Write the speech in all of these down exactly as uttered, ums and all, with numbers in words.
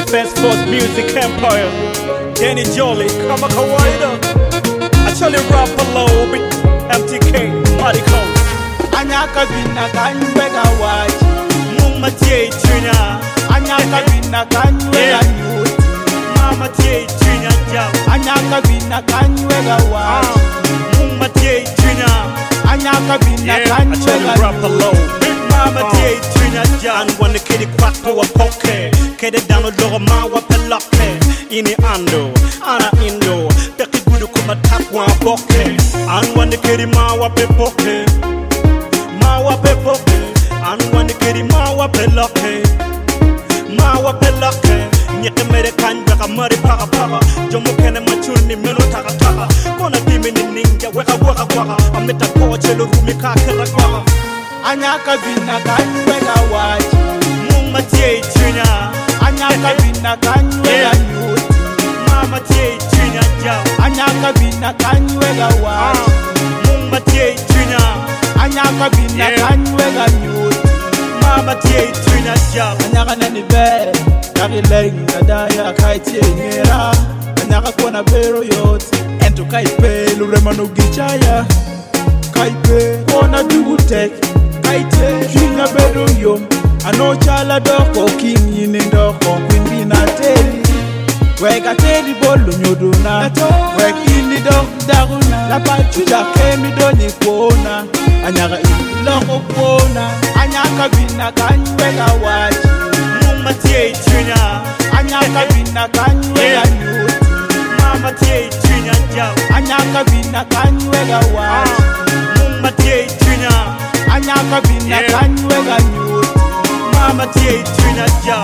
Defense Force Music Empire. Danny Jolly, kama kawaida. Actually rap below with M T K, Mighty Coast. Anyaka bina kanywega waji Muma tie tunya. Anyaka bina kanywega nyuti Mama tie tunya jam. Anyaka bina kanywega waji Muma tie tunya. Anyaka bina Yeah, kanywega actually rap below. Big Mama Uh. tie tunya jam. When the kitty quack to a poke. Kede down the door ma wa peloke. Ini ando, ana indo. Peki gudu kuma tap wa boke. And when the kitty ma wa pe poke. Mawa pe poke, and when the kitty mawa pe loke, mawa pe loke. Nyeke mere kanja kamari paka paka. Jomo kene machuni meno taka taka. Kona dimi ni ninja weka weka weka. Ameta koche lo rumi kakera kwaka. Anyaka bina kanywega waji Muma tie tunya. Anyaka bina kanywega nyuti Mama tie tunya jao. Anyaka bina kanywega waji Muma tie tunya. Anyaka bina Yeah. kanywega nyuti Mama tie tunya jao. Anyaka nani be Kaki leng kadaya kaitie ngera Anyaka kona bero yote Ento kaipe lurema nugichaya Kaipe kona dugu tek Kaite kinga bedo yom Ano chala doko king yini doko Queen bina teli Weka teli bolu nyoduna Wekini dok daguna Lapa chuja kemi doni kuona Anyaka ini loko kuona Anyaka bina kanywega waji Muma tie tunya. Anyaka bina kanywega nyuti Mama tie tunya jao. Anyaka bina kanywega waji Muma tie tunya. Anyaka bina Yeah. kanywega nyuti Mama tie tunya jao.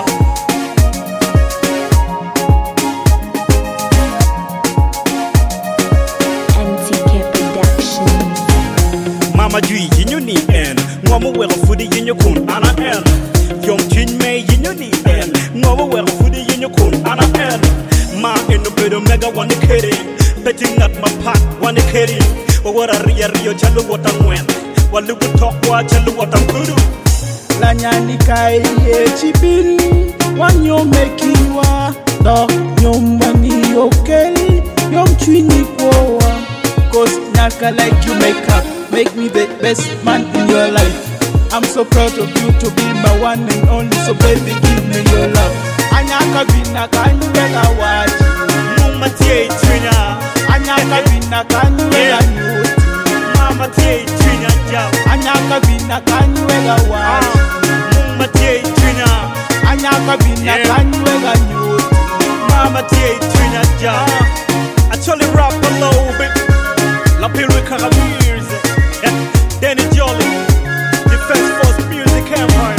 M T K Productions. Mama jui yinyo ni en. Ngoma wera fudi yinyo kun ana en. Yom chin me yinyo ni en. Ngoma wera fudi yinyo kun ana en. Ma eno bedo mega wani keri. Betting at my pack wani keri. Wawara ria rio chalu wata ngwen. Walugu tokwa chalu wata kudu. La nyani kai ye chibin Wanyo mekiwa Do nyom mani yokel Yom chwini kwa Cause nyaka like you make up Make me the best man in your life I'm so proud of you to be my one and only So baby give me your love Anyaka bina kanywega waji Muma tie tunya. Anyaka bina kanywega nyuti Mama tie tunya jao. Anyaka bina kanywega waji Muma tie tunya. Anyaka bina Yeah. kanywega nyuti Mama tie tunya jao. Actually rap below bit. La Perica Ramirez. Danny Jolly. Defense Force Music Empire.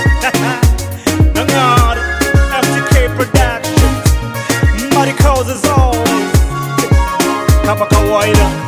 Nangad. M T K Productions. Mighty Coast as always. Kama kawaida.